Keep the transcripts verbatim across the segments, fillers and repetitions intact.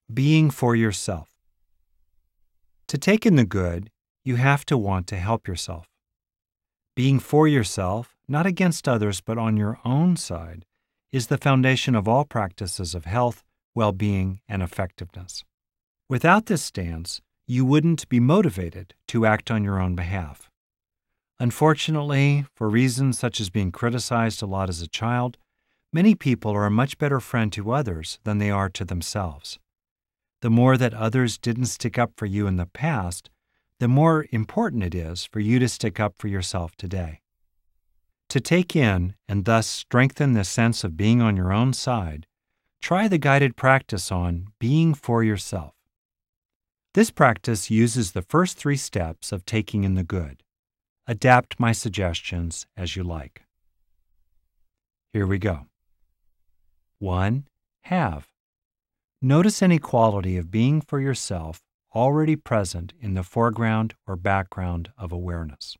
Being for yourself. To take in the good, you have to want to help yourself. Being for yourself, not against others but on your own side, is the foundation of all practices of health, well-being, and effectiveness. Without this stance, you wouldn't be motivated to act on your own behalf. Unfortunately, for reasons such as being criticized a lot as a child, many people are a much better friend to others than they are to themselves. The more that others didn't stick up for you in the past, the more important it is for you to stick up for yourself today. To take in and thus strengthen the sense of being on your own side, try the guided practice on being for yourself. This practice uses the first three steps of taking in the good. Adapt my suggestions as you like. Here we go. one. Have. Notice any quality of being for yourself already present in the foreground or background of awareness.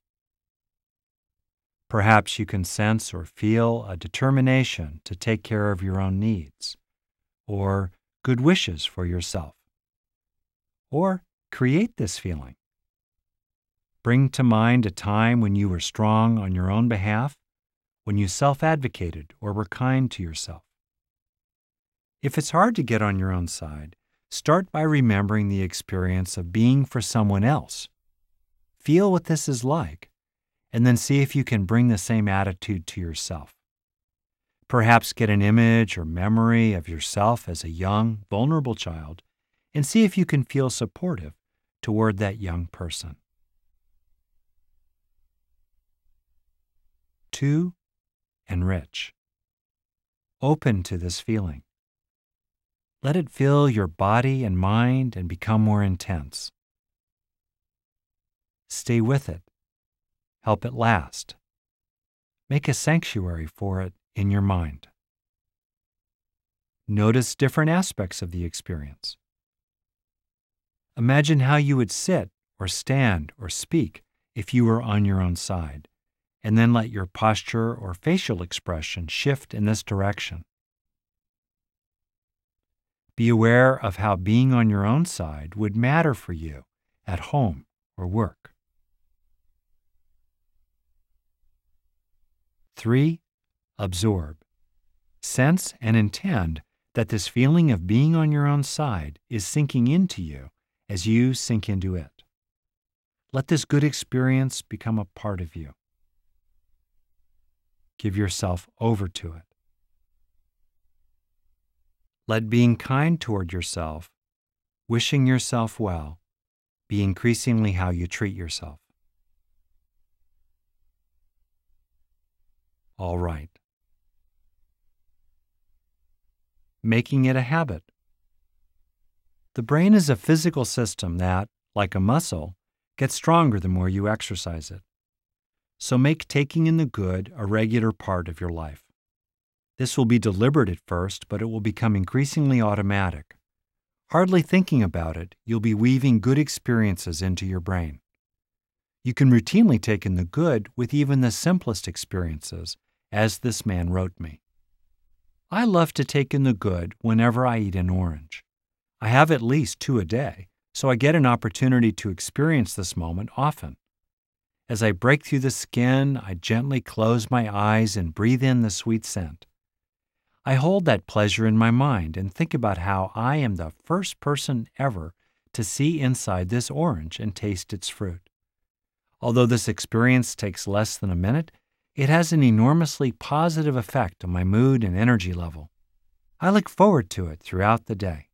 Perhaps you can sense or feel a determination to take care of your own needs, or good wishes for yourself. Or create this feeling. Bring to mind a time when you were strong on your own behalf, when you self-advocated or were kind to yourself. If it's hard to get on your own side, start by remembering the experience of being for someone else. Feel what this is like, and then see if you can bring the same attitude to yourself. Perhaps get an image or memory of yourself as a young, vulnerable child, and see if you can feel supportive toward that young person. two. Enrich. Open to this feeling. Let it fill your body and mind and become more intense. Stay with it. Help it last. Make a sanctuary for it in your mind. Notice different aspects of the experience. Imagine how you would sit or stand or speak if you were on your own side, and then let your posture or facial expression shift in this direction. Be aware of how being on your own side would matter for you at home or work. three. Absorb. Sense and intend that this feeling of being on your own side is sinking into you as you sink into it. Let this good experience become a part of you. Give yourself over to it. Let being kind toward yourself, wishing yourself well, be increasingly how you treat yourself. All right. Making it a habit. The brain is a physical system that, like a muscle, gets stronger the more you exercise it. So make taking in the good a regular part of your life. This will be deliberate at first, but it will become increasingly automatic. Hardly thinking about it, you'll be weaving good experiences into your brain. You can routinely take in the good with even the simplest experiences, as this man wrote me. I love to take in the good whenever I eat an orange. I have at least two a day, so I get an opportunity to experience this moment often. As I break through the skin, I gently close my eyes and breathe in the sweet scent. I hold that pleasure in my mind and think about how I am the first person ever to see inside this orange and taste its fruit. Although this experience takes less than a minute, it has an enormously positive effect on my mood and energy level. I look forward to it throughout the day.